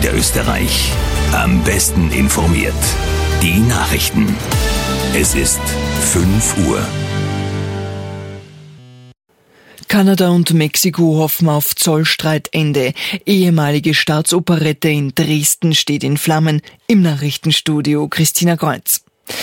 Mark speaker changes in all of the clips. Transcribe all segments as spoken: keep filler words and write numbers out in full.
Speaker 1: Niederösterreich. Am besten informiert. Die Nachrichten. Es ist fünf Uhr.
Speaker 2: Kanada und Mexiko hoffen auf Zollstreitende. Ehemalige Staatsoperette in Dresden steht in Flammen. Im Nachrichtenstudio Christina Kreuz.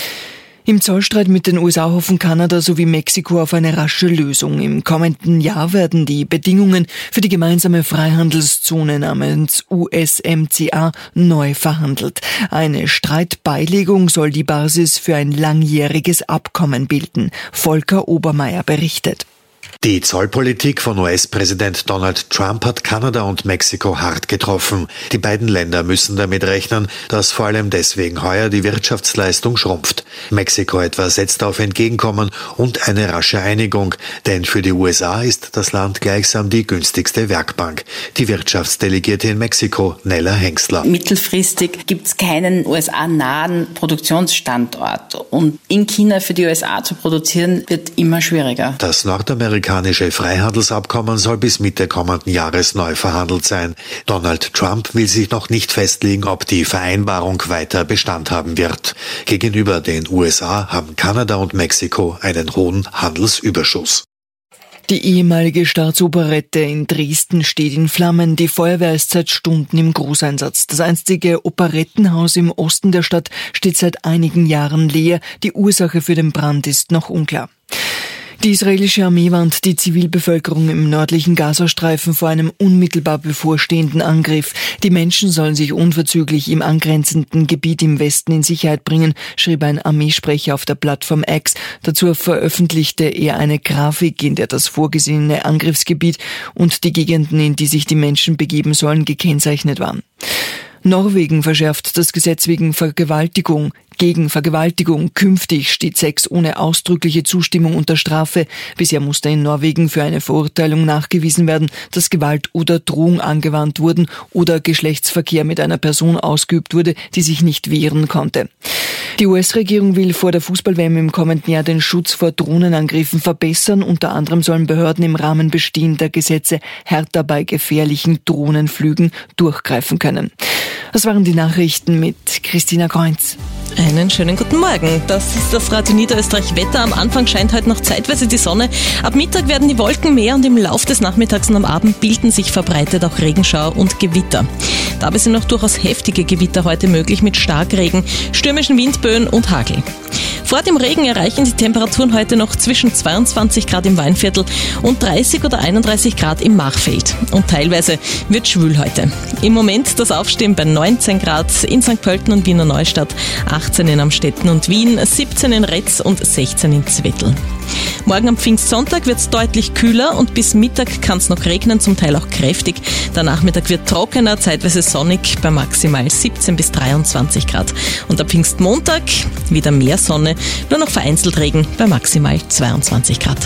Speaker 2: Im Zollstreit mit den U S A hoffen Kanada sowie Mexiko auf eine rasche Lösung. Im kommenden Jahr werden die Bedingungen für die gemeinsame Freihandelszone namens U S M C A neu verhandelt. Eine Streitbeilegung soll die Basis für ein langjähriges Abkommen bilden. Volker Obermeier berichtet.
Speaker 3: Die Zollpolitik von U S-Präsident Donald Trump hat Kanada und Mexiko hart getroffen. Die beiden Länder müssen damit rechnen, dass vor allem deswegen heuer die Wirtschaftsleistung schrumpft. Mexiko etwa setzt auf Entgegenkommen und eine rasche Einigung, denn für die U S A ist das Land gleichsam die günstigste Werkbank. Die Wirtschaftsdelegierte in Mexiko, Nella Hengstler.
Speaker 4: Mittelfristig gibt es keinen U S A-nahen Produktionsstandort und in China für die U S A zu produzieren wird immer schwieriger.
Speaker 3: Das nordamerikanische Das Freihandelsabkommen soll bis Mitte kommenden Jahres neu verhandelt sein. Donald Trump will sich noch nicht festlegen, ob die Vereinbarung weiter Bestand haben wird. Gegenüber den U S A haben Kanada und Mexiko einen hohen Handelsüberschuss.
Speaker 2: Die ehemalige Staatsoperette in Dresden steht in Flammen. Die Feuerwehr ist seit Stunden im Großeinsatz. Das einstige Operettenhaus im Osten der Stadt steht seit einigen Jahren leer. Die Ursache für den Brand ist noch unklar. Die israelische Armee warnt die Zivilbevölkerung im nördlichen Gazastreifen vor einem unmittelbar bevorstehenden Angriff. Die Menschen sollen sich unverzüglich im angrenzenden Gebiet im Westen in Sicherheit bringen, schrieb ein Armeesprecher auf der Plattform X. Dazu veröffentlichte er eine Grafik, in der das vorgesehene Angriffsgebiet und die Gegenden, in die sich die Menschen begeben sollen, gekennzeichnet waren. Norwegen verschärft das Gesetz wegen Vergewaltigung. Gegen Vergewaltigung künftig steht Sex ohne ausdrückliche Zustimmung unter Strafe. Bisher musste in Norwegen für eine Verurteilung nachgewiesen werden, dass Gewalt oder Drohung angewandt wurden oder Geschlechtsverkehr mit einer Person ausgeübt wurde, die sich nicht wehren konnte. Die U S-Regierung will vor der Fußball-W M im kommenden Jahr den Schutz vor Drohnenangriffen verbessern. Unter anderem sollen Behörden im Rahmen bestehender Gesetze härter bei gefährlichen Drohnenflügen durchgreifen können. Das waren die Nachrichten mit Christina Kreuz.
Speaker 5: Einen schönen guten Morgen. Das ist das Radio Niederösterreich Wetter. Am Anfang scheint heute noch zeitweise die Sonne. Ab Mittag werden die Wolken mehr und im Lauf des Nachmittags und am Abend bilden sich verbreitet auch Regenschauer und Gewitter. Dabei sind auch durchaus heftige Gewitter heute möglich mit Starkregen, stürmischen Windböen und Hagel. Vor dem Regen erreichen die Temperaturen heute noch zwischen zweiundzwanzig Grad im Weinviertel und dreißig oder einunddreißig Grad im Machfeld. Und teilweise wird schwül heute. Im Moment das Aufstehen bei neunzehn Grad in Sankt Pölten und Wiener Neustadt, achtzehn in Amstetten und Wien, siebzehn in Retz und sechzehn in Zwettl. Morgen am Pfingstsonntag wird es deutlich kühler und bis Mittag kann es noch regnen, zum Teil auch kräftig. Der Nachmittag wird trockener, zeitweise sonnig bei maximal siebzehn bis dreiundzwanzig Grad. Und am Pfingstmontag wieder mehr Sonne, nur noch vereinzelt Regen bei maximal zweiundzwanzig Grad.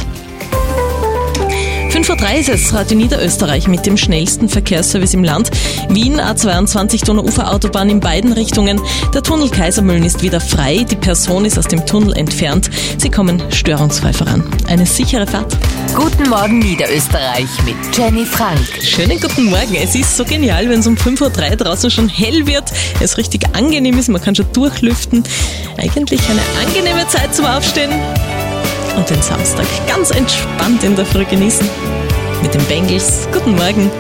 Speaker 5: fünf Uhr drei ist es, Radio Niederösterreich mit dem schnellsten Verkehrsservice im Land. Wien A zweiundzwanzig Donauuferautobahn in beiden Richtungen. Der Tunnel Kaisermühlen ist wieder frei. Die Person ist aus dem Tunnel entfernt. Sie kommen störungsfrei voran. Eine sichere Fahrt.
Speaker 6: Guten Morgen Niederösterreich mit Jenny Frank.
Speaker 5: Schönen guten Morgen. Es ist so genial, wenn es um fünf Uhr drei draußen schon hell wird. Es richtig angenehm ist, man kann schon durchlüften. Eigentlich eine angenehme Zeit zum Aufstehen. Und den Samstag ganz entspannt in der Früh genießen. Mit den Bengals. Guten Morgen.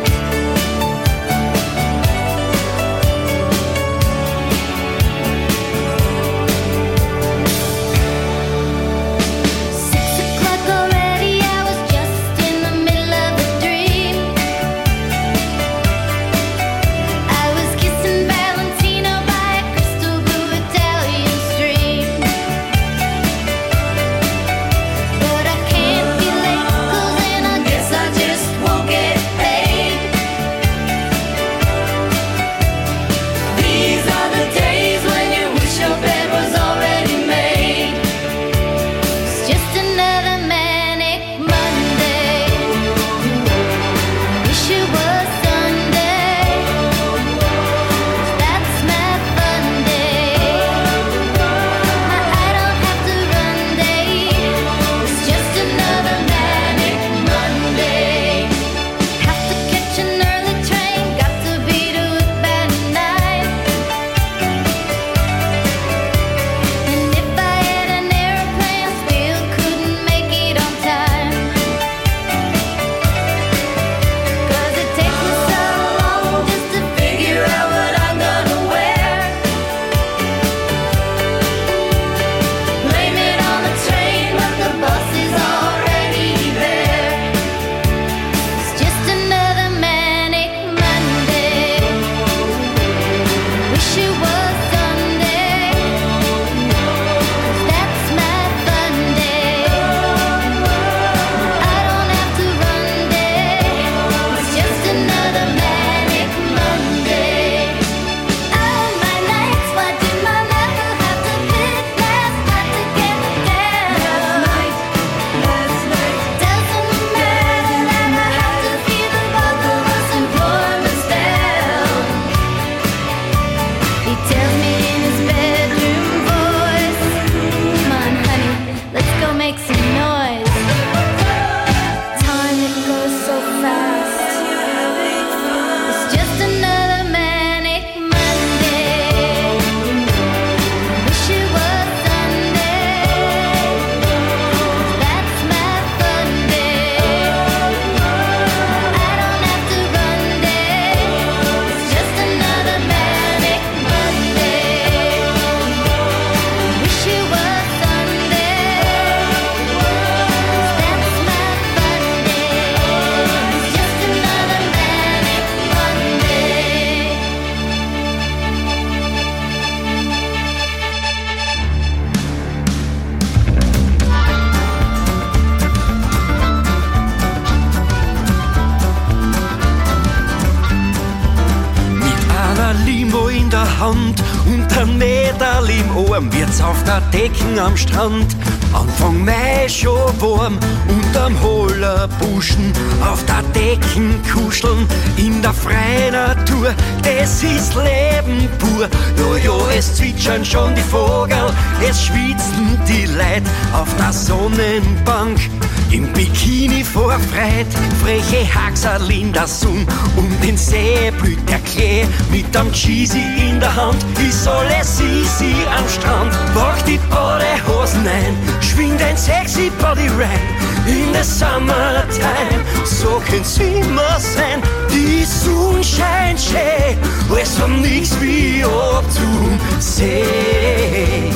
Speaker 7: Hand und ein Mäderl im Arm wird's auf der Decken am Strand. Anfang Mai schon warm, unterm Hollerbuschen, auf der Decken kuscheln, in der freien Natur, das ist Leben pur. Ja, ja, es zwitschern schon die Vogel, es schwitzen die Leute auf der Sonnenbank. Im Bikini vor Freit, freche Haxerl in der Sonne, um den See blüht der Klee, mit am Cheesy in der Hand, ist alles easy am Strand. Pack die Badehosen ein, schwing dein sexy Body rein, in the summertime, so kann's immer sein. Die Sonne scheint schön, es hat nix wie ab zum See.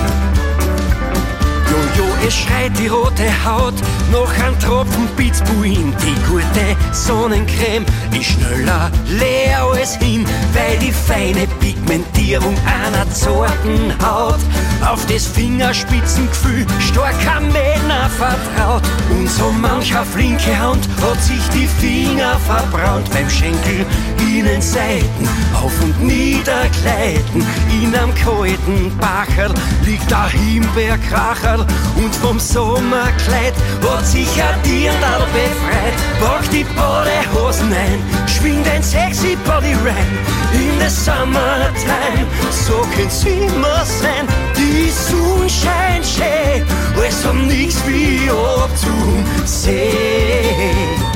Speaker 7: Jojo, es schreit die rote Haut, noch ein Tropfen Pitzbuin. Die gute Sonnencreme ist schneller leer als hin, weil die feine Pigmentierung einer zarten Haut auf das Fingerspitzengefühl starker Männer vertraut. Und so mancher flinke Hand hat sich die Finger verbrannt beim Schenkel, Innenseiten auf und nieder gleiten. In einem kalten Bacherl liegt ein Himbeerkracherl und vom Sommerkleid hat sich ein Dirndl befreit. Pack die Badehosen ein, schwing dein sexy Body rein, in the summertime, so kann's immer sein. Die Sonne scheint schön, es hat nix wie ab zum See.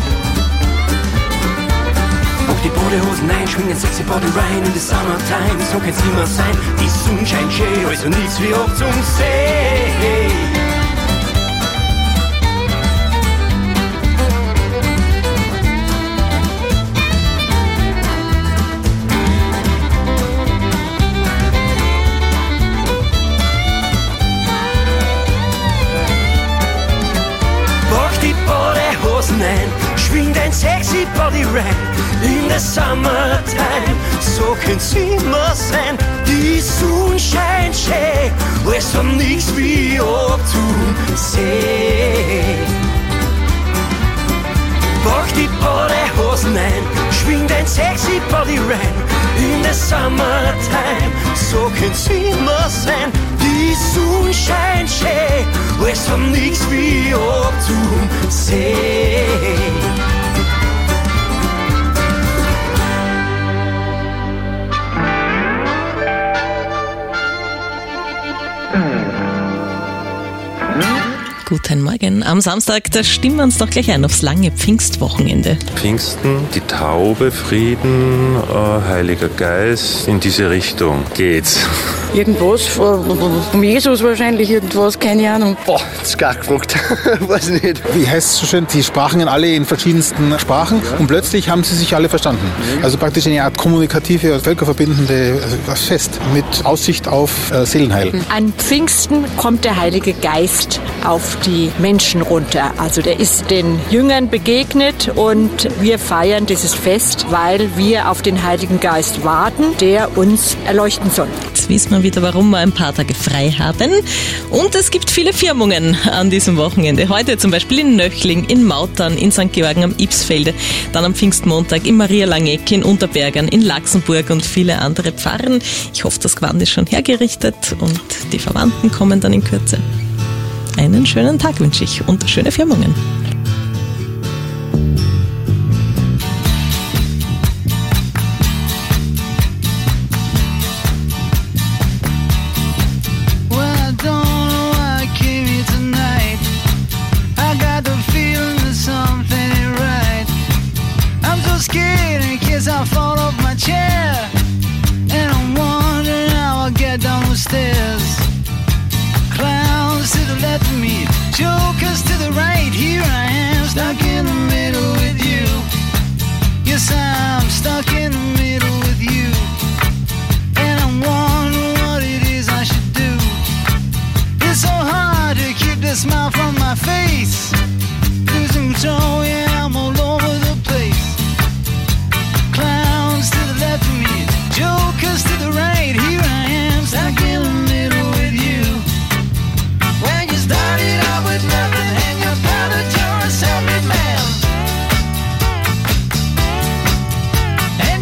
Speaker 7: Pack die Badehosen ein, schwing den sexy Body rein, in the summertime, so kann's immer sein. Die Sonne scheint schön, also nix wie ab zum See. Ein, schwing dein sexy Body rein, in the summertime, so kann's immer sein. Die Sonne scheint schön, es hat nix wie ab zum See. Pack die Badehosen ein, schwing dein sexy Body rein, in the summertime, so kann's immer sein. Die Sonne scheint schön, es hat nix wie ab zum See.
Speaker 5: Guten Morgen. Am Samstag, da stimmen wir uns doch gleich ein aufs lange Pfingstwochenende.
Speaker 8: Pfingsten, die Taube, Frieden, äh, Heiliger Geist, in diese Richtung geht's.
Speaker 9: Irgendwas, vom Jesus wahrscheinlich irgendwas, keine Ahnung.
Speaker 10: Boah, das ist gar gefragt. Weiß nicht. Wie heißt es so schön, die sprachen alle in verschiedensten Sprachen ja. Und plötzlich haben sie sich alle verstanden. Also praktisch eine Art kommunikative, völkerverbindende also Fest mit Aussicht auf äh, Seelenheil.
Speaker 11: An Pfingsten kommt der Heilige Geist auf die Menschen runter. Also der ist den Jüngern begegnet und wir feiern dieses Fest, weil wir auf den Heiligen Geist warten, der uns erleuchten soll.
Speaker 5: Jetzt wissen wir wieder, warum wir ein paar Tage frei haben. Und es gibt viele Firmungen an diesem Wochenende. Heute zum Beispiel in Nöchling, in Mautern, in Sankt Georgen am Ibsfelde, dann am Pfingstmontag in Maria Langegg, in Unterbergern, in Laxenburg und viele andere Pfarren. Ich hoffe, das Gewand ist schon hergerichtet und die Verwandten kommen dann in Kürze. Einen schönen Tag wünsche ich und schöne Firmungen.
Speaker 12: Jokers to the right, here I am, stuck in the middle with you. Yes, I'm stuck in the middle with you. And I'm wondering what it is I should do. It's so hard to keep the smile from my face. Losing control, yeah, I'm all over the place. Clowns to the left of me, jokers to the right, here I am, stuck in the middle with you. When you started out with nothing and you found that you're a self-made man.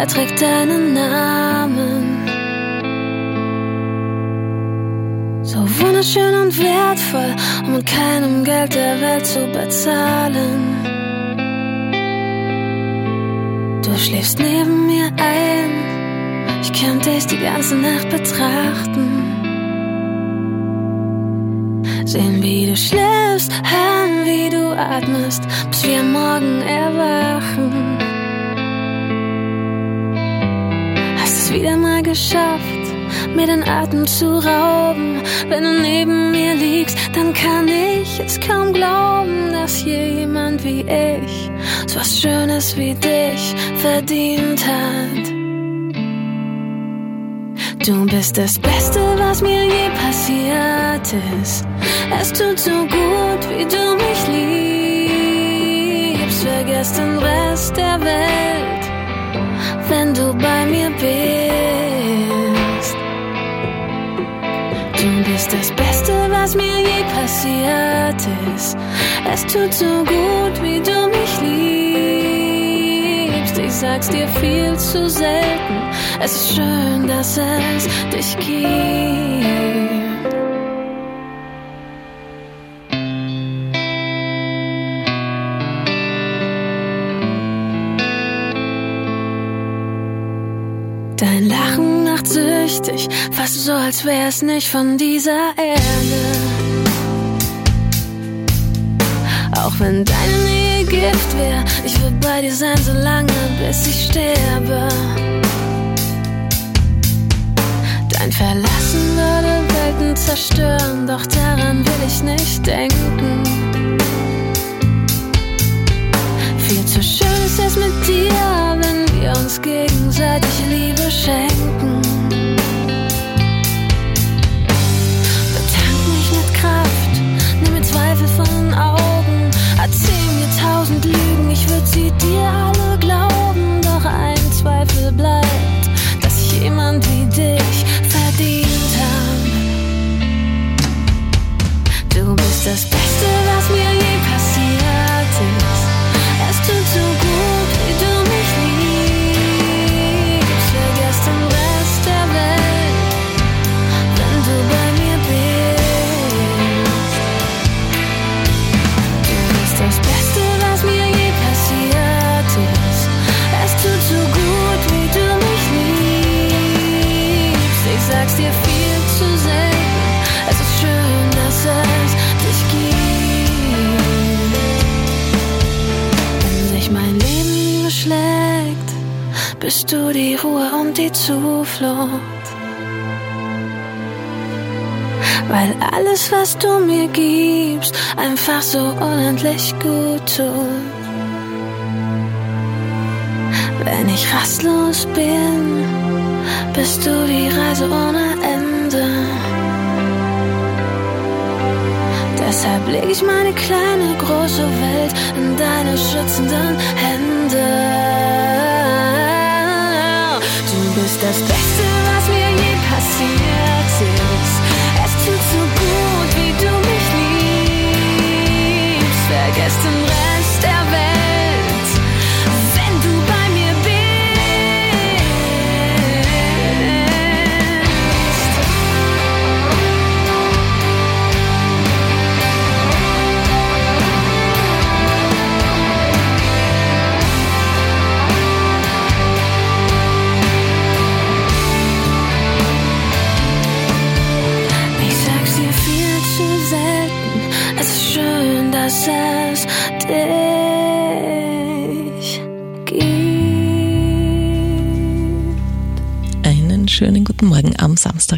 Speaker 13: er trägt deinen Namen. So wunderschön und wertvoll, um mit keinem Geld der Welt zu bezahlen. Du schläfst neben mir ein, ich könnte dich die ganze Nacht betrachten. Sehen, wie du schläfst, hören, wie du atmest, bis wir am Morgen erwachen. Hast es wieder mal geschafft, mir den Atem zu rauben. Wenn du neben mir liegst, dann kann ich es kaum glauben, dass hier jemand wie ich so was Schönes wie dich verdient hat. Du bist das Beste, was mir je passiert ist. Es tut so gut, wie du mich liebst. Vergiss den Rest der Welt, wenn du bei mir bist. Du bist das Beste, was mir je passiert ist. Es tut so gut, wie du mich liebst. Ich sag's dir viel zu selten. Es ist schön, dass es dich gibt. Dein Lachen macht süchtig, fast so, als wär's nicht von dieser Erde. Auch wenn deine Nähe Gift wär, ich würd bei dir sein, so lange, bis ich sterbe. Dein Verlassen würde Welten zerstören, doch daran will ich nicht denken. Viel zu schön ist es mit dir, wenn wir uns gegenseitig Liebe schenken. Betank mich mit Kraft, nimm mir Zweifel von den Augen. Erzähl mir tausend Lügen, ich würd sie dir alle glauben. Doch ein Zweifel bleibt, dass ich jemand wie dich verdient hab. Du bist das Beste, was mir je passiert ist. Es tut so gut, wie du mich liebst. Vergiss den Rest der Welt, wenn du bei mir bist. Du bist das Beste, was mir je passiert ist. Es tut so gut, wie du mich liebst. Ich sag's dir viel zu selten. Es ist schön, dass es dich gibt. Wenn sich mein Leben beschlägt, bist du die Ruhe und die Zuflucht. Weil alles, was du mir gibst, einfach so unendlich gut tut. Wenn ich rastlos bin, bist du die Reise ohne Ende. Deshalb leg ich meine kleine, große Welt in deine schützenden Hände. Du bist das Beste, was mir je passiert ist. Es tut so gut, wie du mich liebst. Vergiss den Rest der Welt, wenn du bei mir dass es dich gibt.
Speaker 5: Einen schönen guten Morgen am Samstag.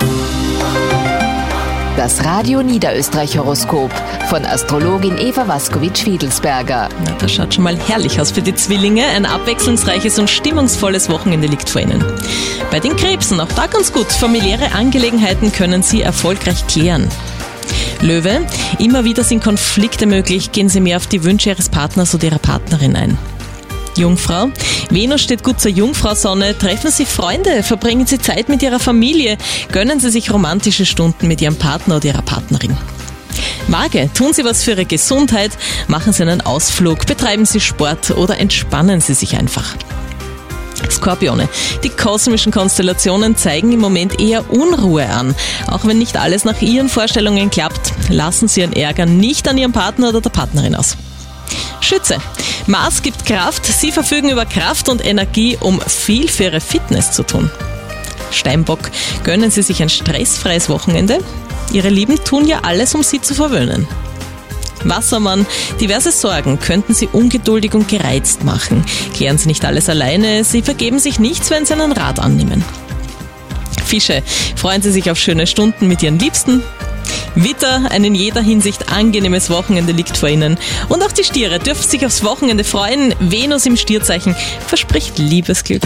Speaker 6: Das Radio Niederösterreich Horoskop von Astrologin Eva Waskowitsch-Wiedelsberger.
Speaker 5: Na, das schaut schon mal herrlich aus für die Zwillinge. Ein abwechslungsreiches und stimmungsvolles Wochenende liegt vor Ihnen. Bei den Krebsen auch da ganz gut. Familiäre Angelegenheiten können Sie erfolgreich klären. Löwe, immer wieder sind Konflikte möglich, gehen Sie mehr auf die Wünsche Ihres Partners oder Ihrer Partnerin ein. Jungfrau, Venus steht gut zur Jungfrau-Sonne, treffen Sie Freunde, verbringen Sie Zeit mit Ihrer Familie, gönnen Sie sich romantische Stunden mit Ihrem Partner oder Ihrer Partnerin. Waage, tun Sie was für Ihre Gesundheit, machen Sie einen Ausflug, betreiben Sie Sport oder entspannen Sie sich einfach. Skorpione. Die kosmischen Konstellationen zeigen im Moment eher Unruhe an. Auch wenn nicht alles nach Ihren Vorstellungen klappt, lassen Sie Ihren Ärger nicht an Ihrem Partner oder der Partnerin aus. Schütze. Mars gibt Kraft. Sie verfügen über Kraft und Energie, um viel für Ihre Fitness zu tun. Steinbock. Gönnen Sie sich ein stressfreies Wochenende? Ihre Lieben tun ja alles, um Sie zu verwöhnen. Wassermann. Diverse Sorgen könnten Sie ungeduldig und gereizt machen. Klären Sie nicht alles alleine. Sie vergeben sich nichts, wenn Sie einen Rat annehmen. Fische. Freuen Sie sich auf schöne Stunden mit Ihren Liebsten. Widder. Ein in jeder Hinsicht angenehmes Wochenende liegt vor Ihnen. Und auch die Stiere dürfen sich aufs Wochenende freuen. Venus im Stierzeichen verspricht Liebesglück.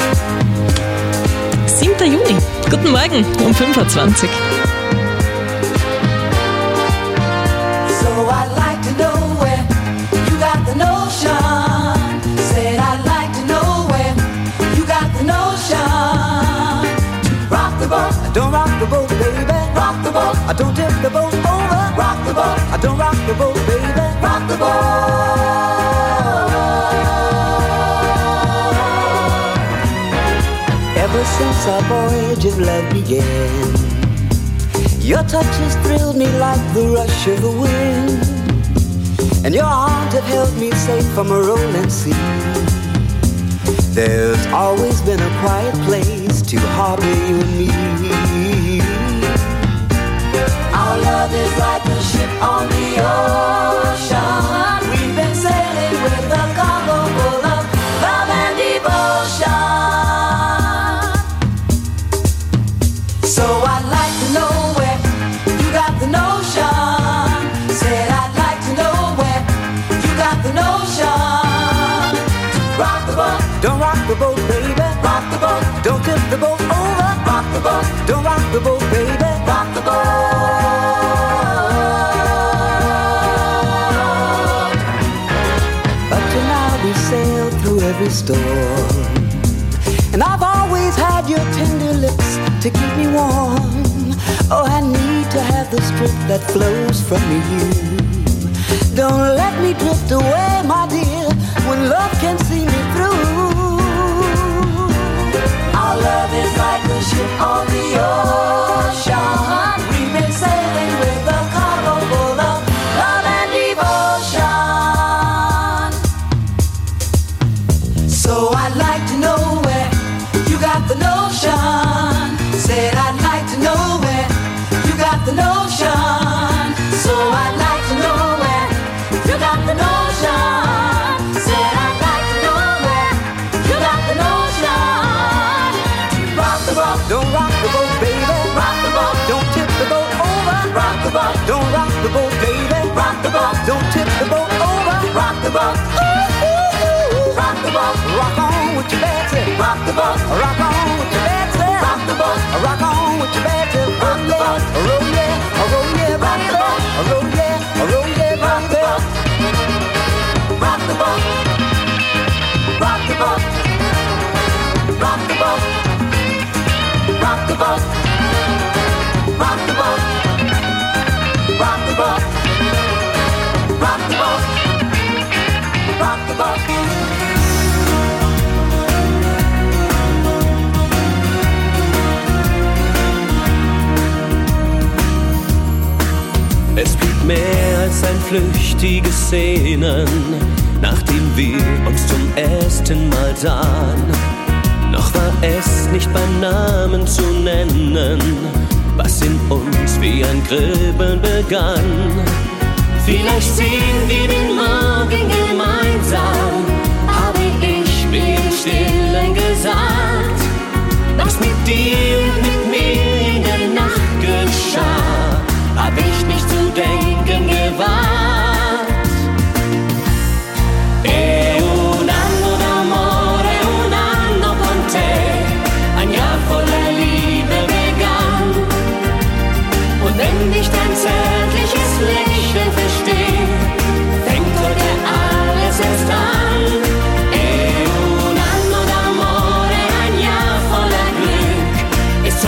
Speaker 5: siebter Juni. Guten Morgen um fünf Uhr zwanzig.
Speaker 14: Don't rock the boat, baby. Rock the boat. I don't tip the boat over. Rock the boat. I don't rock the boat, baby. Rock the boat. Ever since our voyage of love began, your touch has thrilled me like the rush of the wind, and your arms have held me safe from a rolling sea. There's always been a quiet place to harbor you and me. Our love is like a ship on the ocean. We've been sailing with a cargo full of love and devotion. So I'd like to know where you got the notion. Said I'd like to know where you got the notion. Rock the boat. Don't rock the boat, baby. Rock the boat. Don't tip the boat over. Rock the boat. Don't rock the boat, baby. Rock the boat. Up to now we sailed through every storm, and I've always had your tender lips to keep me warm. Oh, I need to have the strength that flows from you. Don't let me drift away, my dear, when love can see me through. Our love is like a ship on the ocean. We've been sailing with a cargo full of love and devotion. So I'd like to know where you got the notion. Said I'd like to know where you got the notion. So I'd like to know where you got the notion. Said I'd like to know where you got the notion. Rock the boat, don't rock the boat, baby. Rock the boat, don't tip the boat over. Rock the boat, don't rock the boat, baby. Rock the boat, don't tip the boat over. Rock the boat, ooh, ooh, ooh. Rock the boat, rock on with your Betsy. Rock the boat, rock on with your Betsy. Rock the boat, rock on with your Betsy. Rock the boat, roll yeah, roll yeah, rock the boat, roll yeah, roll yeah, rock the boat. Rock the boat, rock the boat, rock the boat, rock the boat, rock the boat, rock the boat, rock the boat, rock the boat.
Speaker 15: Es blieb mehr als ein flüchtiges Sehnen, nachdem wir uns zum ersten Mal sahen. Noch war es nicht beim Namen zu nennen, was in uns wie ein Kribbeln begann. Vielleicht sehen wir den Morgen gemeinsam, habe ich mir im Stillen gesagt. Was mit dir und mit mir in der Nacht geschah, hab ich nicht zu denken gewagt. E un anno d'amore, un anno con te, ein Jahr voller Liebe begann. Und wenn ich dein zärtliches Lächeln verstehe, fängt heute alles erst an. E un anno d'amore, ein Jahr voller Glück, ist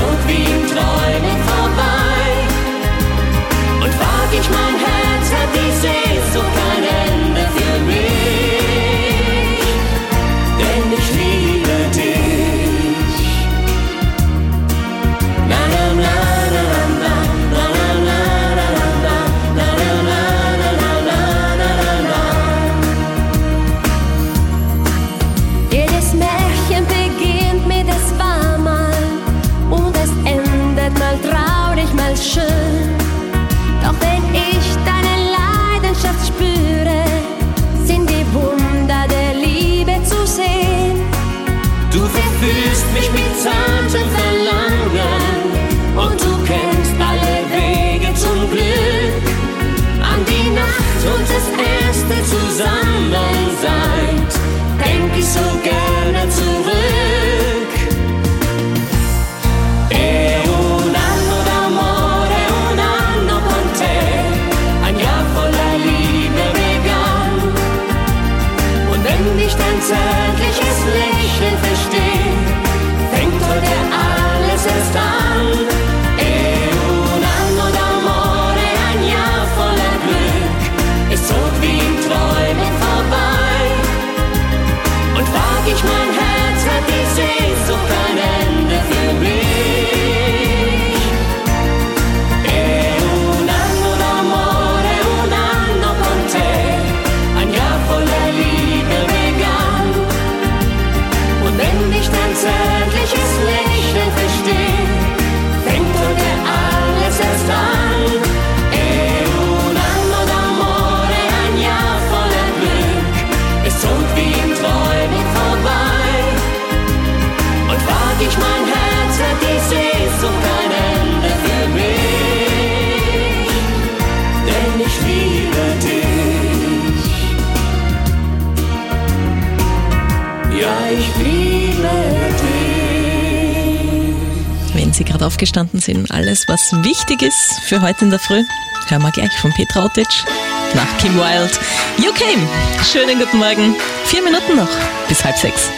Speaker 5: gerade aufgestanden sind. Alles, was wichtig ist für heute in der Früh, hören wir gleich von Petra Otic nach Kim Wilde. You Came. Schönen guten Morgen. Vier Minuten noch bis halb sechs.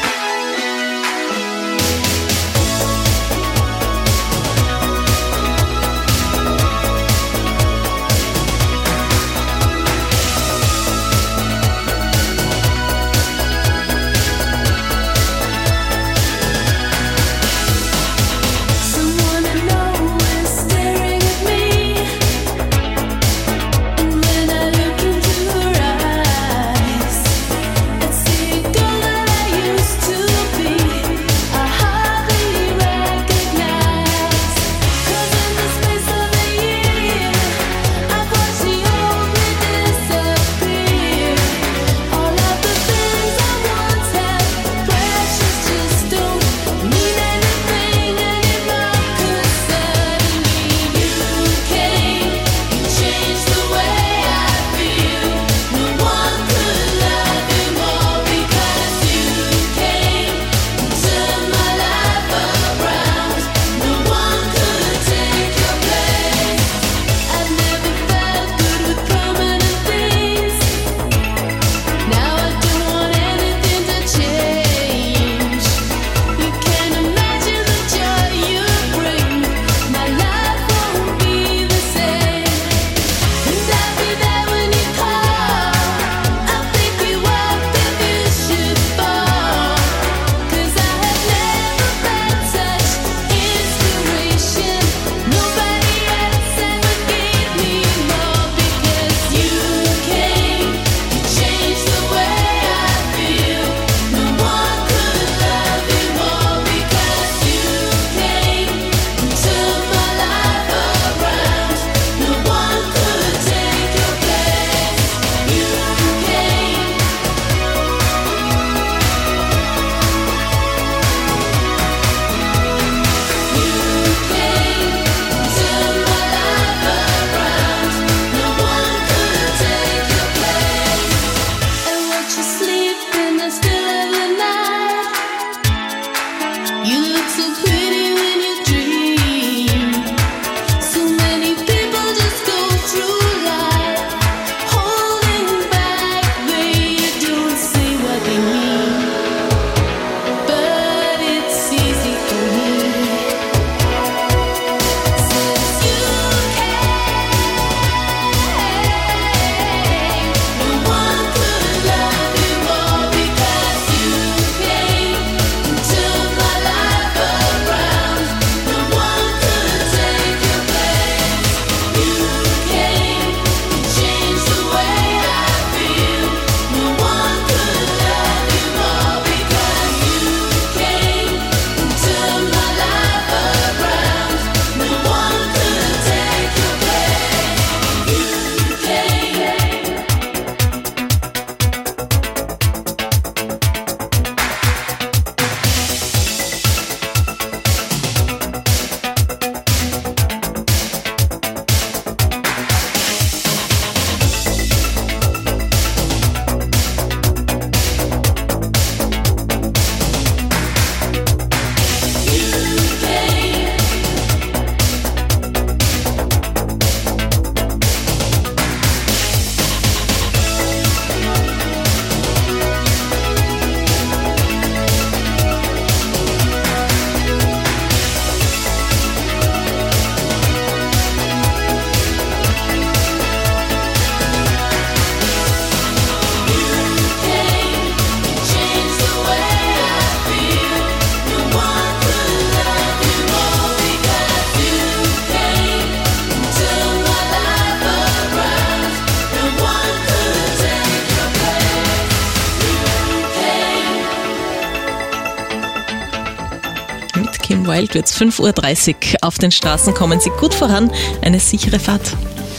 Speaker 5: Kim Wilde wird es fünf Uhr dreißig. Auf den Straßen kommen Sie gut voran. Eine sichere Fahrt.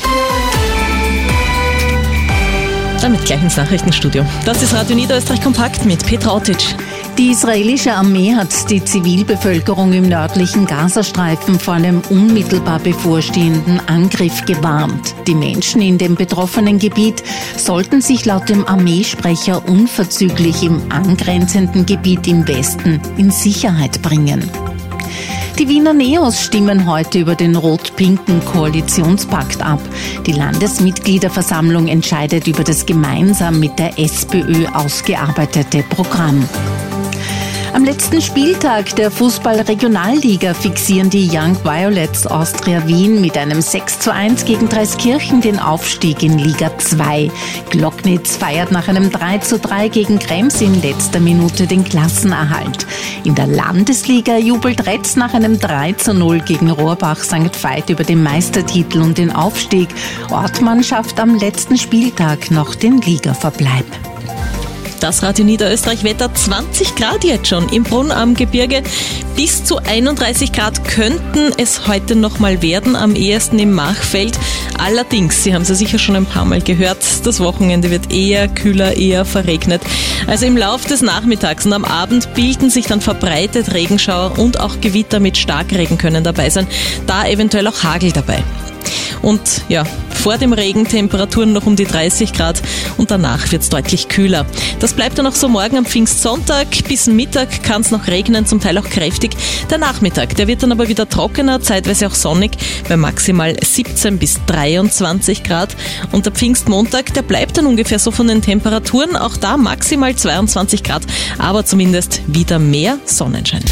Speaker 5: Damit gleich ins Nachrichtenstudio. Das ist Radio Niederösterreich Kompakt mit Petra Otic.
Speaker 16: Die israelische Armee hat die Zivilbevölkerung im nördlichen Gazastreifen vor einem unmittelbar bevorstehenden Angriff gewarnt. Die Menschen in dem betroffenen Gebiet sollten sich laut dem Armeesprecher unverzüglich im angrenzenden Gebiet im Westen in Sicherheit bringen. Die Wiener Neos stimmen heute über den rot-pinken Koalitionspakt ab. Die Landesmitgliederversammlung entscheidet über das gemeinsam mit der SPÖ ausgearbeitete Programm. Am letzten Spieltag der Fußball-Regionalliga fixieren die Young Violets Austria Wien mit einem sechs zu eins gegen Dreiskirchen den Aufstieg in Liga zwei. Glocknitz feiert nach einem drei zu drei gegen Krems in letzter Minute den Klassenerhalt. In der Landesliga jubelt Retz nach einem drei zu null gegen Rohrbach Sankt Veit über den Meistertitel und den Aufstieg. Ortmann schafft am letzten Spieltag noch den Ligaverbleib.
Speaker 5: Das Radio Niederösterreich Wetter, zwanzig Grad jetzt schon im Brunn am Gebirge. Bis zu einunddreißig Grad könnten es heute noch mal werden, am ehesten im Machfeld. Allerdings, Sie haben es ja sicher schon ein paar Mal gehört, das Wochenende wird eher kühler, eher verregnet. Also im Lauf des Nachmittags und am Abend bilden sich dann verbreitet Regenschauer und auch Gewitter mit Starkregen können dabei sein. Da eventuell auch Hagel dabei. Und ja, vor dem Regen Temperaturen noch um die dreißig Grad und danach wird es deutlich kühler. Das bleibt dann auch so morgen am Pfingstsonntag. Bis Mittag kann es noch regnen, zum Teil auch kräftig. Der Nachmittag, der wird dann aber wieder trockener, zeitweise auch sonnig, bei maximal siebzehn bis dreiundzwanzig Grad. Und der Pfingstmontag, der bleibt dann ungefähr so von den Temperaturen, auch da maximal zweiundzwanzig Grad, aber zumindest wieder mehr Sonnenschein.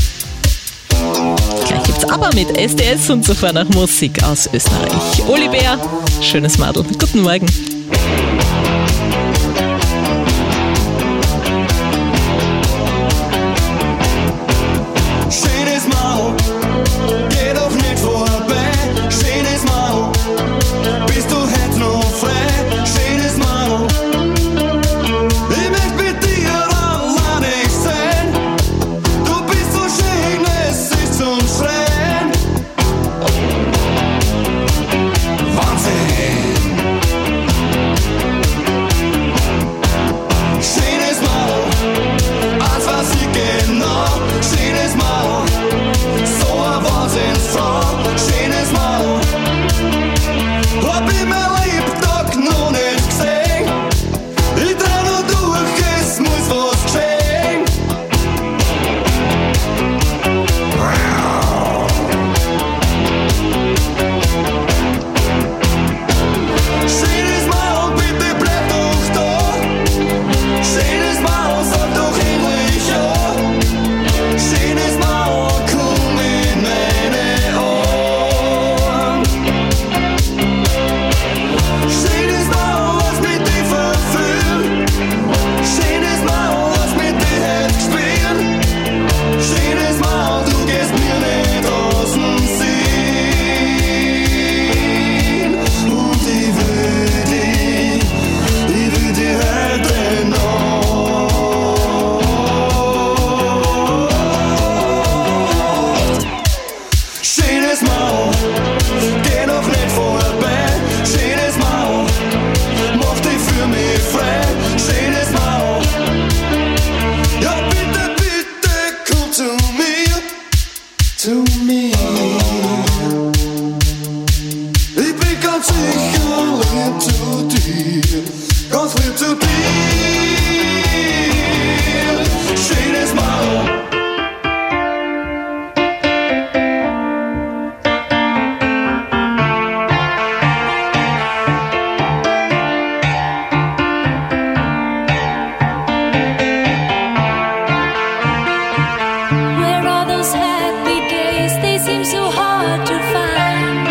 Speaker 5: Gleich gibt's aber mit S D S und zuvor nach Musik aus Österreich. Oli Bär, schönes Madel. Guten Morgen.
Speaker 17: Schönes Madel, geh doch nicht vorbei. Schönes Madel, bist du heute noch frei? Schönes Madel, ich möchte mit dir alleine sein. Du bist so schön, es ist zum Schreien. Wahnsinn. Schönes Madel, als was ich genau. Schönes Madel, so ein Wahnsinnsfrau. Schönes Madel, hab ich mein Lebtag noch nicht gesehen. Ich dreh noch durch, es muss was geschehen. Schönes Madel, bitte bleib doch da. Schönes Madel, sag doch endlich ja. Schönes Madel, komm in meine Ohren. Schönes Madel, lass mich dich verführen. Schönes Madel, lass mich dich heute spielen. Schönes Madel, du gehst mir nicht aus dem Sinn. Und ich will dich, ich will dich heute noch. Schönes Madel, geh noch nicht vorbei. Schönes Madel, mach dich für mich frei. Schönes Madel, ja bitte, bitte komm zu mir, zu mir. Ich bin ganz sicher lieb zu dir, ganz lieb zu dir. Schönes Madel.
Speaker 13: Where are those happy days? They seem so hard to find.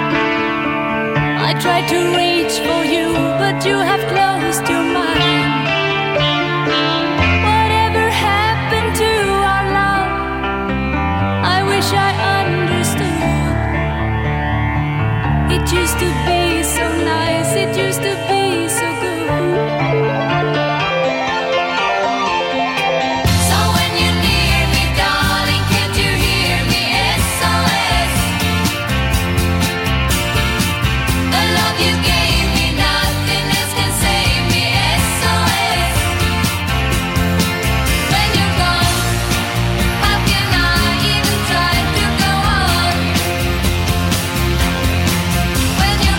Speaker 13: I tried to reach for you, but you have closed your mind. Whatever happened to our love? I wish I understood. It used to be so nice, it used to be so good. So when you're near me, darling, can't you hear me? S O S. The love you gave me, nothing else can save me. S O S. When you're gone, how can I even try to go on? When you're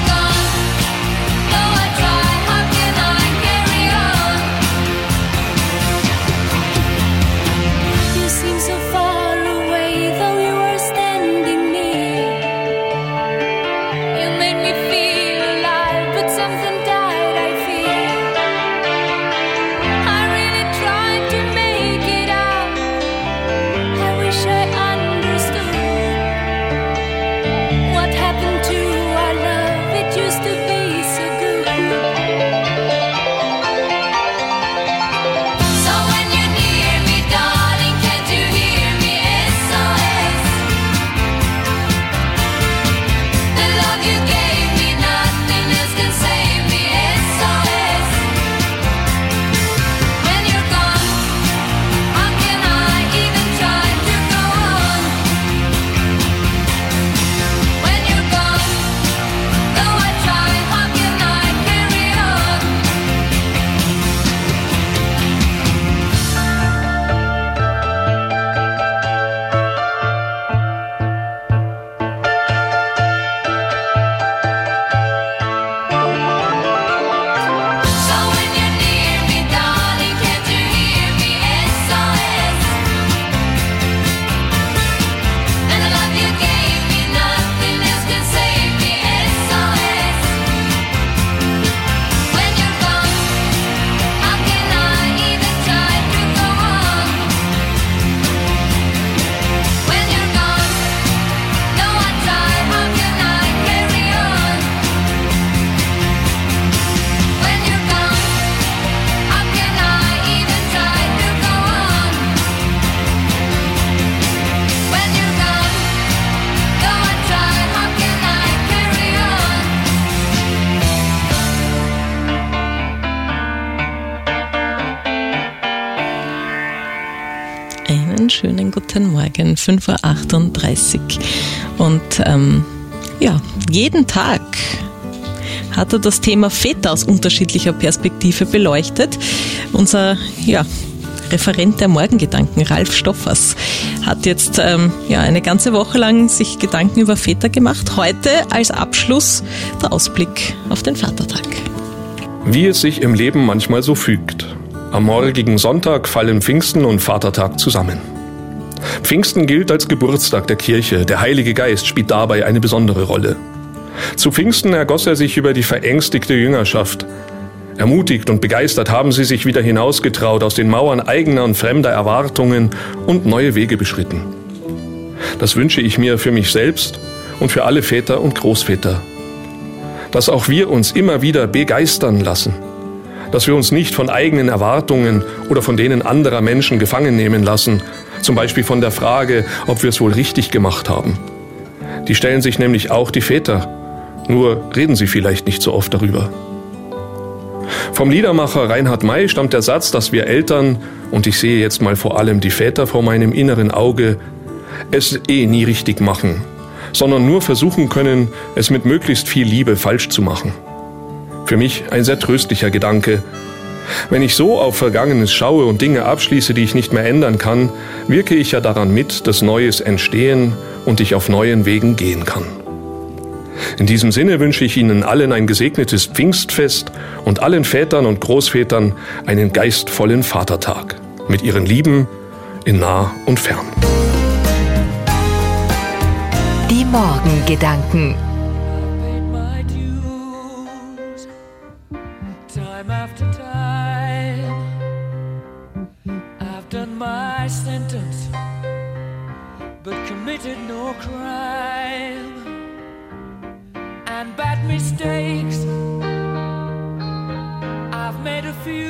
Speaker 5: wunderschönen guten Morgen, fünf Uhr achtunddreißig. Und ähm, ja, jeden Tag hat er das Thema Väter aus unterschiedlicher Perspektive beleuchtet. Unser ja, Referent der Morgengedanken, Ralf Stoffers, hat jetzt ähm, ja, eine ganze Woche lang sich Gedanken über Väter gemacht. Heute als Abschluss der Ausblick auf den Vatertag.
Speaker 18: Wie es sich im Leben manchmal so fügt. Am morgigen Sonntag fallen Pfingsten und Vatertag zusammen. Pfingsten gilt als Geburtstag der Kirche. Der Heilige Geist spielt dabei eine besondere Rolle. Zu Pfingsten ergoss er sich über die verängstigte Jüngerschaft. Ermutigt und begeistert haben sie sich wieder hinausgetraut aus den Mauern eigener und fremder Erwartungen und neue Wege beschritten. Das wünsche ich mir für mich selbst und für alle Väter und Großväter. Dass auch wir uns immer wieder begeistern lassen. Dass wir uns nicht von eigenen Erwartungen oder von denen anderer Menschen gefangen nehmen lassen. Zum Beispiel von der Frage, ob wir es wohl richtig gemacht haben. Die stellen sich nämlich auch die Väter. Nur reden sie vielleicht nicht so oft darüber. Vom Liedermacher Reinhard May stammt der Satz, dass wir Eltern, und ich sehe jetzt mal vor allem die Väter vor meinem inneren Auge, es eh nie richtig machen, sondern nur versuchen können, es mit möglichst viel Liebe falsch zu machen. Für mich ein sehr tröstlicher Gedanke. Wenn ich so auf Vergangenes schaue und Dinge abschließe, die ich nicht mehr ändern kann, wirke ich ja daran mit, dass Neues entstehen und ich auf neuen Wegen gehen kann. In diesem Sinne wünsche ich Ihnen allen ein gesegnetes Pfingstfest und allen Vätern und Großvätern einen geistvollen Vatertag. Mit ihren Lieben in nah und fern.
Speaker 6: Die Morgengedanken.
Speaker 12: Time after time, I've done my sentence, but committed no crime. And bad mistakes, I've made a few.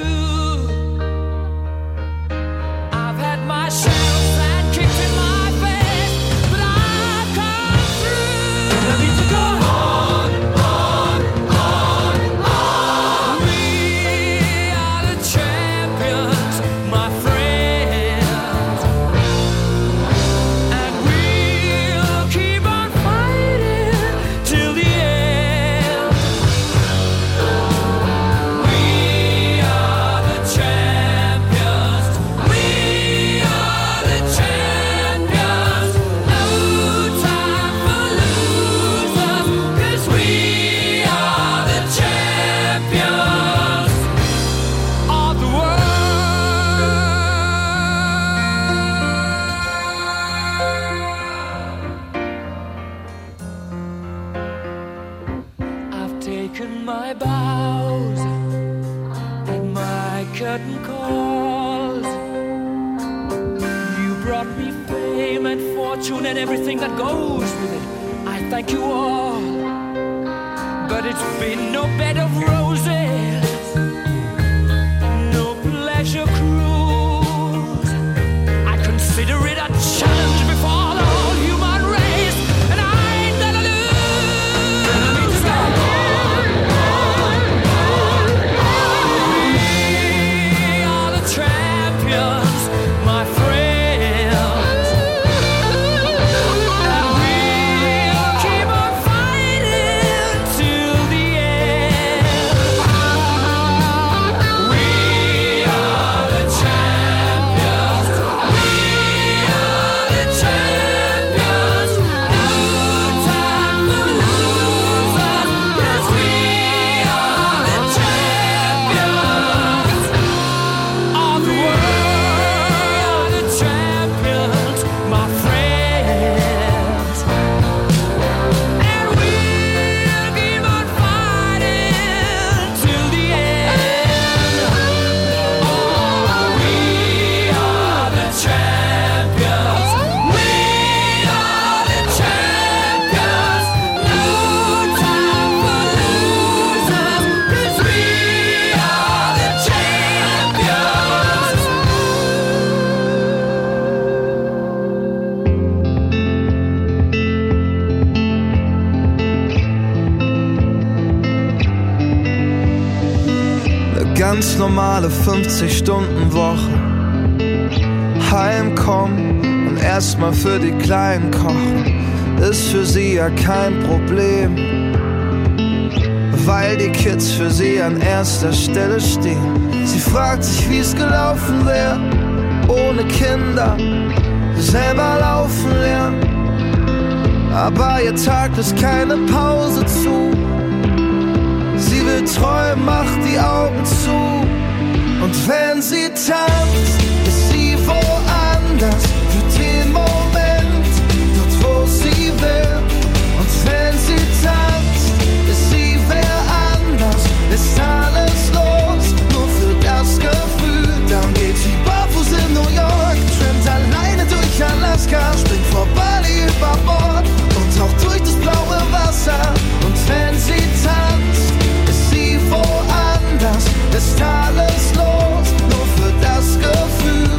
Speaker 12: I've had my shells and kicked in my face, but I've come through. I need to go on, on, on, on. We are the champions, my friends, and we'll keep on fighting till the end. We are the champions. We are the champions. No time for losers, 'cause we are the champions of the world. I've taken my bows and my curtain calls. You brought me fame and fortune and everything that goes with it. I thank you all, but it's been no bed of roses, no pleasure cruise. I consider it a challenge before the whole human race, and I ain't gonna lose. I need to go on, on, on, on. We are the champions, my friends, and we'll keep on fighting till the end. We are the champions. We are the champions. No time for losers, 'cause we are the champions of the world. The champions, my friends, and we'll keep on fighting till the end. Oh, we are the champions. We are the champions. No time for losers, 'cause we are the champions.
Speaker 19: Eine ganz normale fünfzig Stunden Woche heimkommen und erstmal für die Kleinen kochen, ist für sie ja kein Problem, weil die Kids für sie an erster Stelle stehen. Sie fragt sich, wie es gelaufen wäre, ohne Kinder, selber laufen lernen. Aber ihr Tag lässt keine Pause zu. Sie will träumen, macht die Augen zu. Und wenn sie tanzt, ist sie woanders, für den Moment, dort wo sie will. Und wenn sie tanzt, ist sie wer anders, ist alles los, nur für das Gefühl. Dann geht sie barfuß in New York, trampt alleine durch Alaska, springt vor Bali über Bord und taucht durch das blaue Wasser. Und wenn sie tanzt, ist sie woanders, ist alles los, nur für das Gefühl.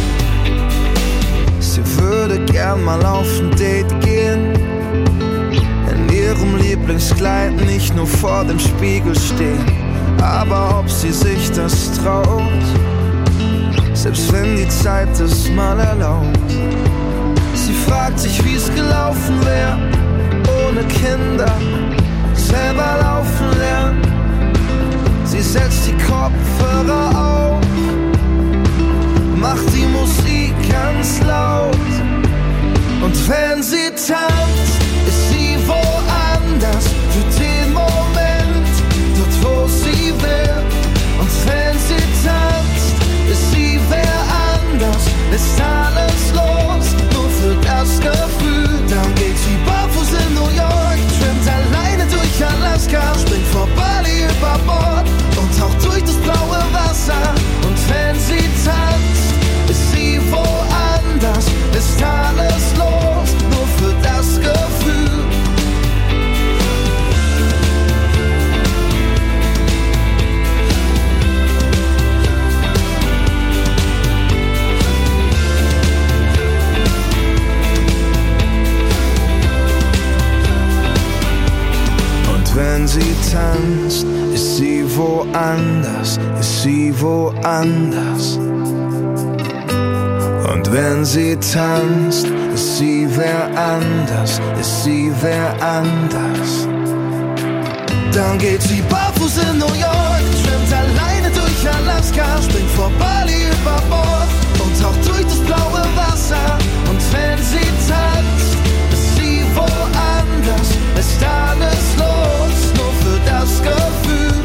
Speaker 19: Sie würde gern mal auf ein Date gehen, in ihrem Lieblingskleid, nicht nur vor dem Spiegel stehen. Aber ob sie sich das traut, selbst wenn die Zeit es mal erlaubt. Sie fragt sich, wie es gelaufen wäre, ohne Kinder, selber laufen lernen. Sie setzt die Kopfhörer auf, macht die Musik ganz laut. Und wenn sie tanzt, ist sie woanders, für den Moment, dort wo sie will. Und wenn sie tanzt, ist sie wer anders, ist alles los, nur für das Gefühl. Dann geht sie barfuß in New York, trampt alleine durch Alaska, springt vor Bali über Bord und taucht durch das blaue Wasser. Und wenn sie tanzt, ist sie woanders, ist alles los, nur für das Gefühl. Und wenn sie tanzt, ist sie woanders, ist sie woanders. Und wenn sie tanzt, ist sie wer anders, ist sie wer anders. Dann geht sie barfuß in New York, schwimmt alleine durch Alaska, springt vor Bali über Bord und taucht durch das blaue Wasser. Und wenn sie tanzt, ist sie woanders, ist alles los, nur für das Gefühl.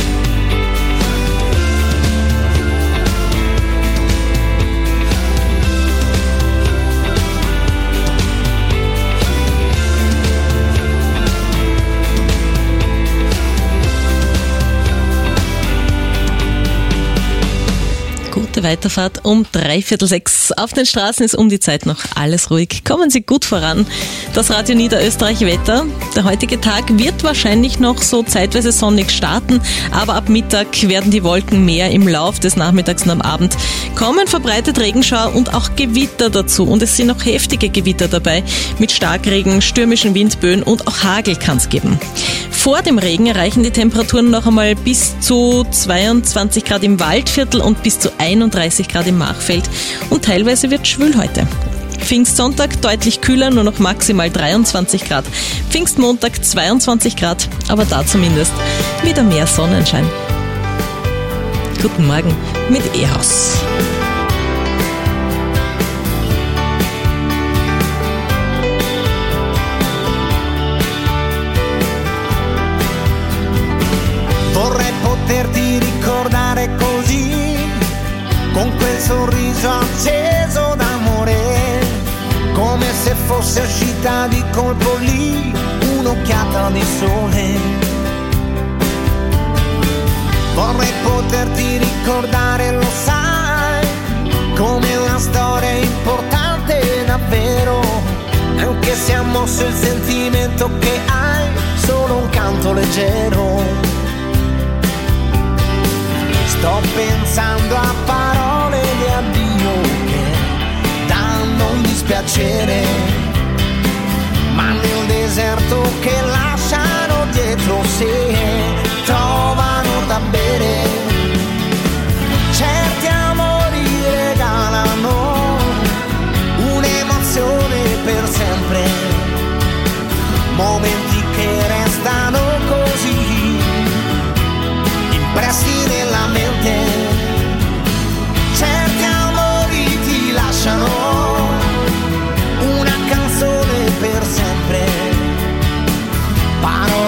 Speaker 5: Gute Weiterfahrt um dreiviertel sechs. Auf den Straßen ist um die Zeit noch alles ruhig. Kommen Sie gut voran. Das Radio Niederösterreich Wetter. Der heutige Tag wird wahrscheinlich noch so zeitweise sonnig starten, aber ab Mittag werden die Wolken mehr. Im Lauf des Nachmittags und am Abend kommen verbreitet Regenschauer und auch Gewitter dazu. Und es sind noch heftige Gewitter dabei mit Starkregen, stürmischen Windböen und auch Hagel kann es geben. Vor dem Regen erreichen die Temperaturen noch einmal bis zu zweiundzwanzig Grad im Waldviertel und bis zu einunddreißig Grad im Machfeld und teilweise wird schwül heute. Pfingstsonntag deutlich kühler, nur noch maximal dreiundzwanzig Grad. Pfingstmontag zweiundzwanzig Grad, aber da zumindest wieder mehr Sonnenschein. Guten Morgen mit E-Haus.
Speaker 20: Vorrei poterti ricordare così, con quel sorriso acceso d'amore, come se fosse uscita di colpo lì un'occhiata di sole. Vorrei poterti ricordare, lo sai, come una storia importante davvero, anche se ha mosso il sentimento che hai, solo un canto leggero. Sto pensando a parole di addio che danno un dispiacere, ma nel deserto che lasciano dietro sé trovano da bere. Certi amori regalano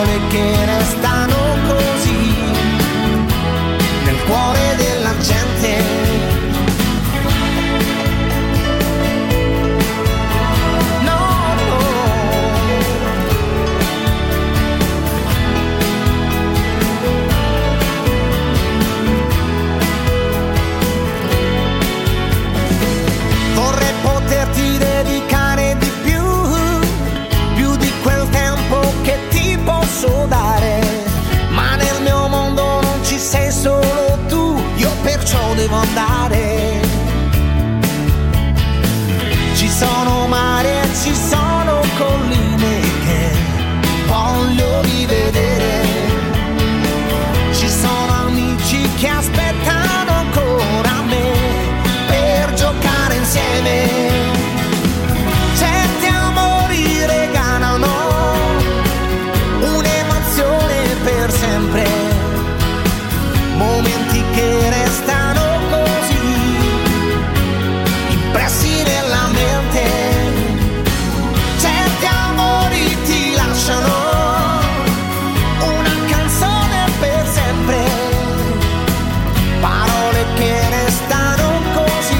Speaker 20: parole che restano così nel cuore della gente. Devo andare. Ci sono mari e ci sono colline che voglio rivedere. Ci sono amici che aspettano ancora me per giocare insieme. Certi amori regalano un'emozione per sempre, momenti che restano nella mente. Certi amori ti lasciano una canzone per sempre, parole che restano così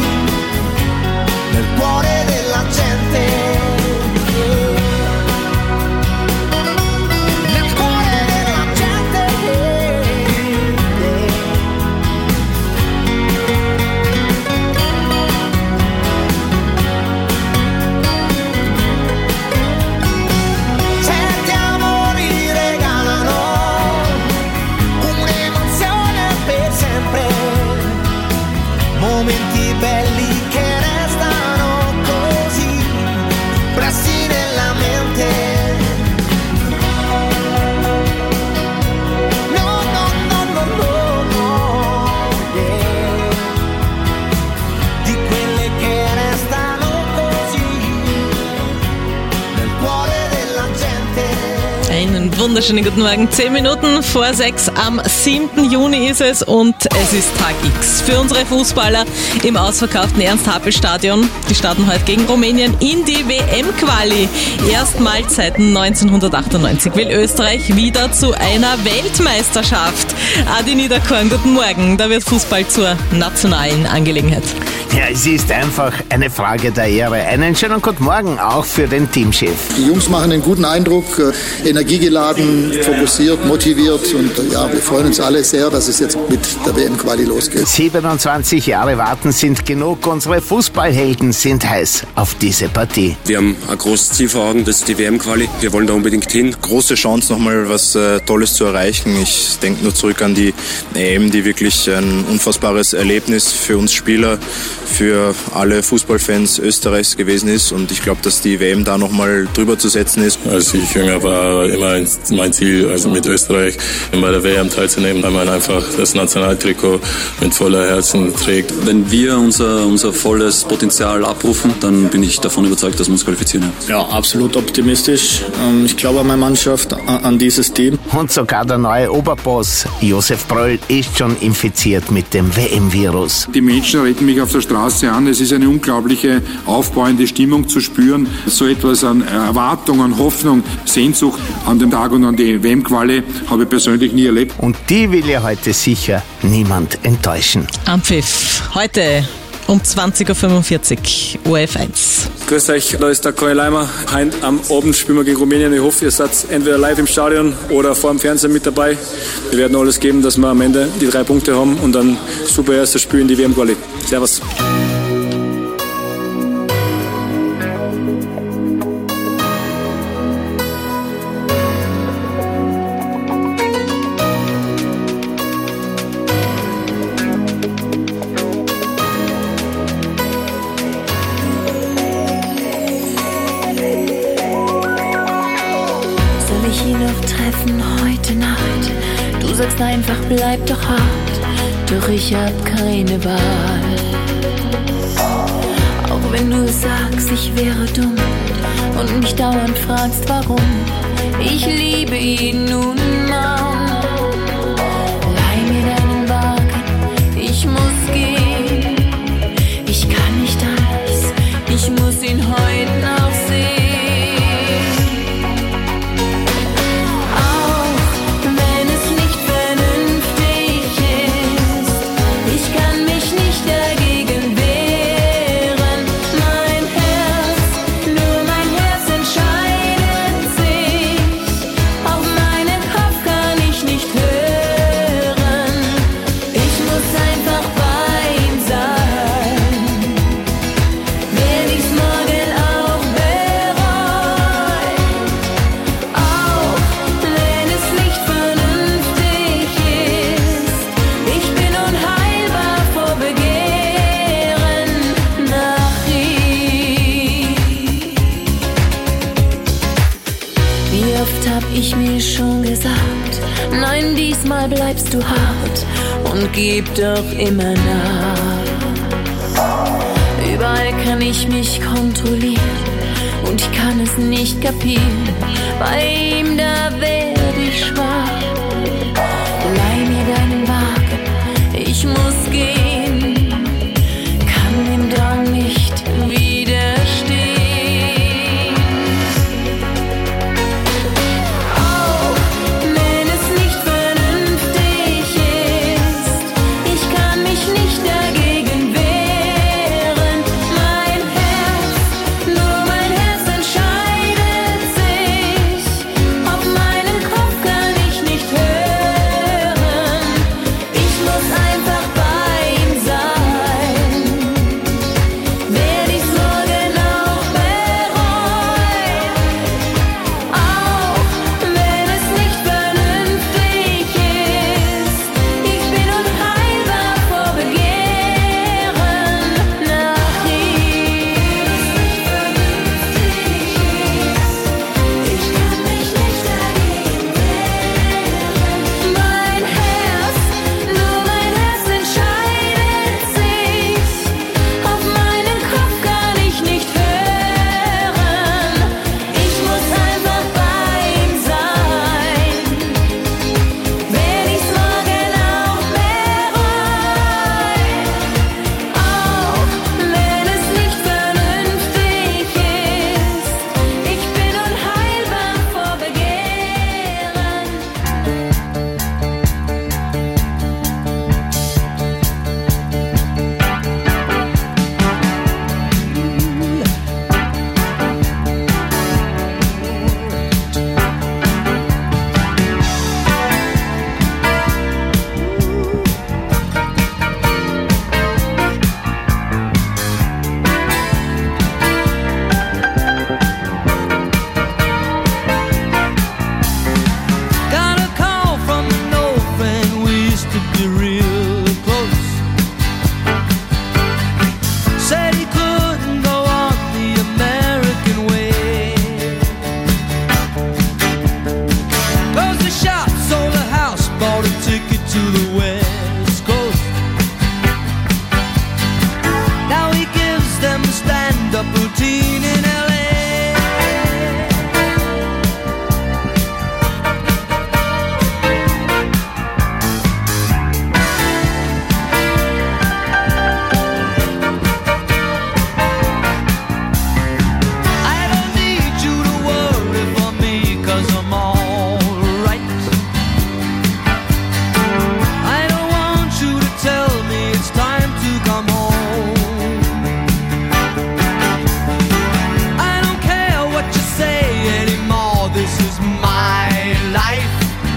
Speaker 20: nel cuore della gente. Nel cuore della gente. Momenti belli che restano così, pressi nella mente. No, no, no, no, no, no, yeah. Di quelle che restano così, nel cuore della gente.
Speaker 5: Einen wunderschönen guten Morgen. Zehn Minuten vor sechs am siebten Juni ist es und es ist Tag X für unsere Fußballer im ausverkauften Ernst-Happel-Stadion. Die starten heute gegen Rumänien in die W M-Quali. Erstmals seit neunzehnhundertachtundneunzig will Österreich wieder zu einer Weltmeisterschaft. Adi Niederkorn, guten Morgen. Da wird Fußball zur nationalen Angelegenheit.
Speaker 21: Ja, es ist einfach eine Frage der Ehre. Einen schönen guten Morgen auch für den Teamchef.
Speaker 22: Die Jungs machen einen guten Eindruck, energiegeladen, fokussiert, motiviert und ja, wir freuen uns alle sehr, dass es jetzt mit der W M-Quali losgeht.
Speaker 21: siebenundzwanzig Jahre warten sind genug. Unsere Fußballhelden sind heiß auf diese Partie.
Speaker 23: Wir haben ein großes Ziel vor Augen, das ist die W M-Quali. Wir wollen da unbedingt hin.
Speaker 24: Große Chance, nochmal was äh, Tolles zu erreichen. Ich denke nur zurück an die E M, die wirklich ein unfassbares Erlebnis für uns Spieler, für alle Fußballfans Österreichs gewesen ist. Und ich glaube, dass die W M da nochmal drüber zu setzen ist.
Speaker 8: Als ich jünger war, immer mein Ziel, also mit Österreich bei der W M teilzunehmen, weil man einfach das Nationaltrikot mit voller Herzen trägt.
Speaker 25: Wenn wir unser, unser volles Potenzial abrufen, dann bin ich davon überzeugt, dass wir uns qualifizieren.
Speaker 26: Ja, absolut optimistisch. Ich glaube an meine Mannschaft, an dieses Team.
Speaker 21: Und sogar der neue Oberboss, Josef Bröll, ist schon infiziert mit dem W M-Virus.
Speaker 27: Die Menschen reden mich auf der Straße an. Es ist eine unglaubliche aufbauende Stimmung zu spüren. So etwas an Erwartung, an Hoffnung, Sehnsucht an den Tag und an die W M-Quali habe ich persönlich nie erlebt.
Speaker 21: Und die will ja heute sicher niemand enttäuschen.
Speaker 5: Am Pfiff. Heute um zwanzig Uhr fünfundvierzig, O R F eins.
Speaker 28: Grüß euch, da ist der Conny Leimer. Heute am Abend spielen wir gegen Rumänien. Ich hoffe, ihr seid entweder live im Stadion oder vor dem Fernseher mit dabei. Wir werden alles geben, dass wir am Ende die drei Punkte haben und ein super erstes Spiel in die W M-Quali. Servus.
Speaker 13: Einfach bleib doch hart, doch ich hab keine Wahl. Auch wenn du sagst, ich wäre dumm und mich dauernd fragst, warum. Ich liebe ihn nun mal. Leih mir deinen Wagen, ich muss gehen. Ich kann nicht anders, ich muss ihn heute noch sehen. dir schon gesagt, nein, diesmal bleibst du hart und gib doch immer nach. Überall kann ich mich kontrollieren und ich kann es nicht kapieren. Bei ihm, da werd ich schwach. Leih mir deinen Wagen, ich muss gehen, kann dem Drang nicht widerstehen. Auch wenn es nicht vernünftig ist, ich kann mich nicht dagegen wehren. Mein Herz, nur mein Herz entscheidet sich, auf meinen Kopf kann ich nicht hören. Ich muss einfach bei ihm sein. Werd ich's morgen auch bereuen, auch wenn es nicht vernünftig ist. Ich bin unheilbar vor Begehren nach ihm. Ich kann mich nicht dagegen wehren. Mein Herz, nur mein Herz entscheidet sich. Auf meinen Kopf kann ich nicht hören. Ich muss einfach bei ihm sein. Werd ich's morgen auch bereuen, auch wenn es nicht vernünftig ist. Ich bin unheilbar vor Begehren.
Speaker 1: Got a call from an old friend, we used to be real close. Said he couldn't go on the American way. Closed the shop, sold the house, bought a ticket to the West Coast. Now he gives them a stand-up routine in L A. I don't need you to worry for me, 'cause I'm alright. I don't want you to tell me it's time to come home. I don't care what you say anymore, this is my life.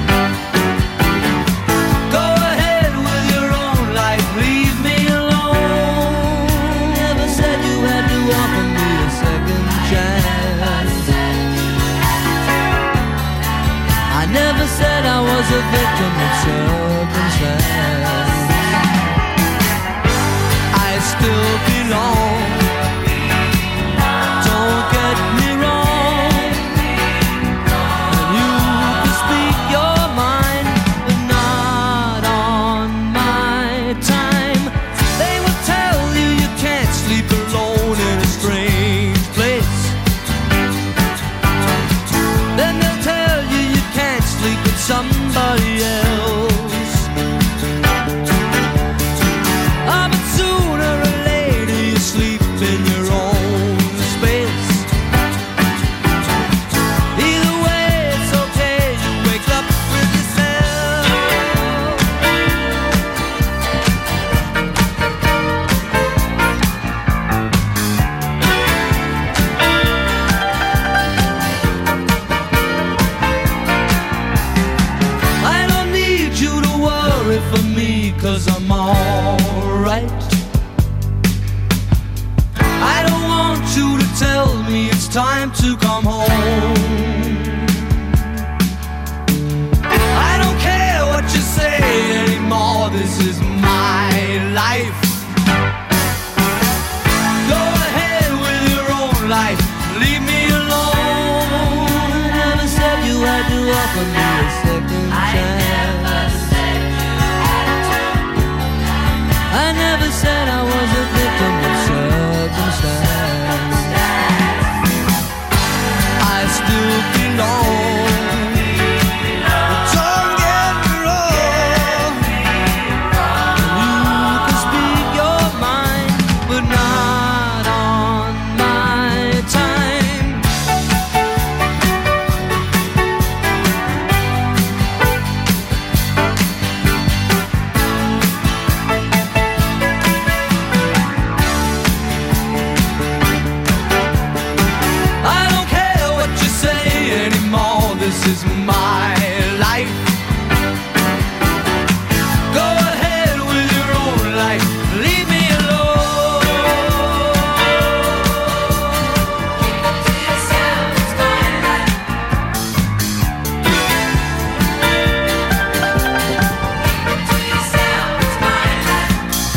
Speaker 1: Go ahead with your own life, leave me alone. Never said you had to offer me a second chance. I never said I was a victim of circumstance. I still belong. Don't get me wrong. And you can speak your mind, but not on my time. They will tell you you can't sleep alone in a strange place. Then they'll tell you you can't sleep with somebody else. Ah, but sooner or later you sleep in your own space. Either way, it's okay, you wake up with yourself. I don't need you to worry for me, 'cause I'm alright. I don't want you to tell me it's time to come home. I don't care what you say anymore, this is my life. Go ahead with your own life, leave me alone. Never said you had to offer me my life. Go ahead with your own life, leave me alone. Keep it to yourself, it's my life. Keep it to yourself, it's my life.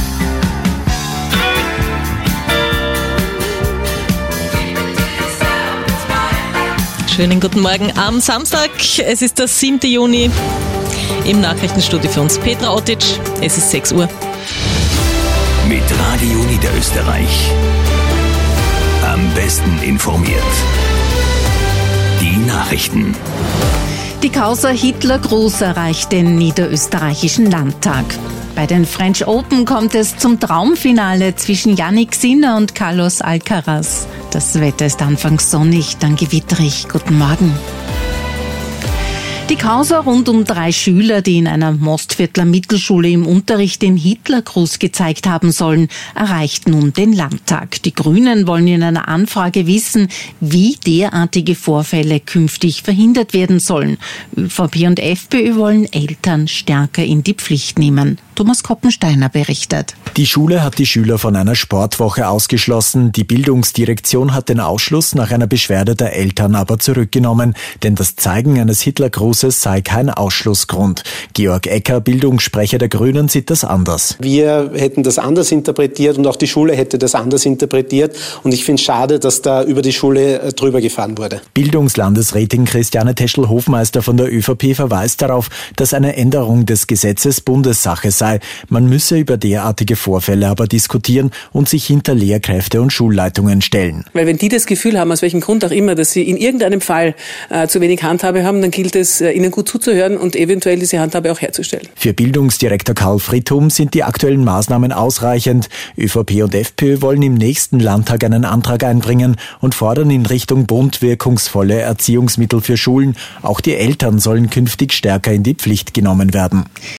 Speaker 5: Schönen guten Morgen am Samstag. Es ist der siebte Juni. Im Nachrichtenstudio für uns Petra Otic. Es ist sechs Uhr.
Speaker 2: Mit Radio Niederösterreich. Am besten informiert. Die Nachrichten.
Speaker 16: Die Causa Hitlergruß erreicht den niederösterreichischen Landtag. Bei den French Open kommt es zum Traumfinale zwischen Jannik Sinner und Carlos Alcaraz. Das Wetter ist anfangs sonnig, dann gewitterig. Guten Morgen. Die Causa rund um drei Schüler, die in einer Mostviertler Mittelschule im Unterricht den Hitlergruß gezeigt haben sollen, erreicht nun den Landtag. Die Grünen wollen in einer Anfrage wissen, wie derartige Vorfälle künftig verhindert werden sollen. ÖVP und FPÖ wollen Eltern stärker in die Pflicht nehmen. Thomas Koppensteiner berichtet.
Speaker 3: Die Schule hat die Schüler von einer Sportwoche ausgeschlossen. Die Bildungsdirektion hat den Ausschluss nach einer Beschwerde der Eltern aber zurückgenommen, denn das Zeigen eines Hitlergrußes sei kein Ausschlussgrund. Georg Ecker, Bildungssprecher der Grünen, sieht das anders.
Speaker 4: Wir hätten das anders interpretiert und auch die Schule hätte das anders interpretiert. Und ich finde es schade, dass da über die Schule drüber gefahren wurde.
Speaker 3: Bildungslandesrätin Christiane Teschel-Hofmeister von der ÖVP verweist darauf, dass eine Änderung des Gesetzes Bundessache sei. Man müsse über derartige Vorfälle aber diskutieren und sich hinter Lehrkräfte und Schulleitungen stellen.
Speaker 7: Weil wenn die das Gefühl haben, aus welchem Grund auch immer, dass sie in irgendeinem Fall äh, zu wenig Handhabe haben, dann gilt es, äh, ihnen gut zuzuhören und eventuell diese Handhabe auch herzustellen.
Speaker 3: Für Bildungsdirektor Karl Friedhum sind die aktuellen Maßnahmen ausreichend. ÖVP und FPÖ wollen im nächsten Landtag einen Antrag einbringen und fordern in Richtung Bund wirkungsvolle Erziehungsmittel für Schulen. Auch die Eltern sollen künftig stärker in die Pflicht genommen werden.